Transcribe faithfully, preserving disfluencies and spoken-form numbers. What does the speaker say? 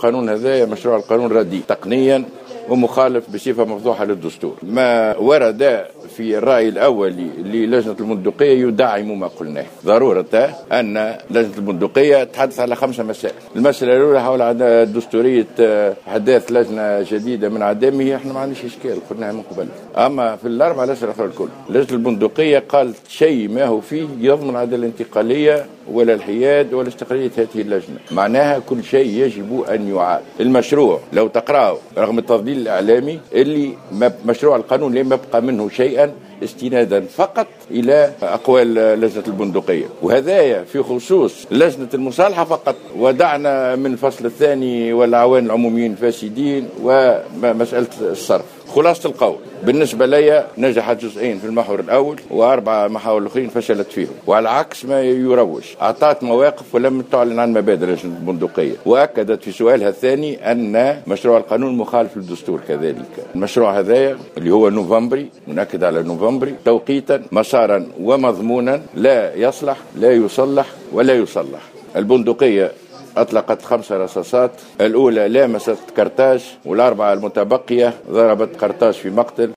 القانون هذا مشروع القانون رديء تقنيا ومخالف بصفة مفضوحة للدستور. ما ورد في الرأي الأولي للجنة البندقية يدعم ما قلناه، ضرورة أن لجنة البندقية تحدث على خمسة مسائل. المسألة الأولى حول دستورية حداث لجنة جديدة من عدمه، احنا ما عندناش إشكال، قلناها من قبل. أما في الأربع الأسئلة الأخرى الكل لجنة البندقية قالت شيء ما هو فيه يضمن عدم الانتقالية ولا الحياد ولا استقلالية هذه اللجنة، معناها كل شيء يجب أن يعاد. المشروع لو تقرأه رغم التفضيل الإعلامي اللي مشروع القانون لم يبقى منه شيئا استنادا فقط إلى أقوال لجنة البندقية، وهذايا في خصوص لجنة المصالحة فقط، ودعنا من الفصل الثاني والعوان العموميين فاسدين ومسألة الصرف. خلاصة القول بالنسبة لي نجحت جزئين في المحور الأول وأربعة محاور الأخرين فشلت فيهم، وعلى عكس ما يروج أعطت مواقف ولم تعلن عن مبادئ لجنة البندقية، وأكدت في سؤالها الثاني أن مشروع القانون مخالف للدستور. كذلك المشروع هذا اللي هو نوفمبري، منأكد على نوفمبري توقيتا مسارا ومضمونا لا يصلح لا يصلح ولا يصلح. البندقية أطلقت خمس رصاصات، الأولى لامست قرطاج والأربعة المتبقية ضربت قرطاج في مقتل.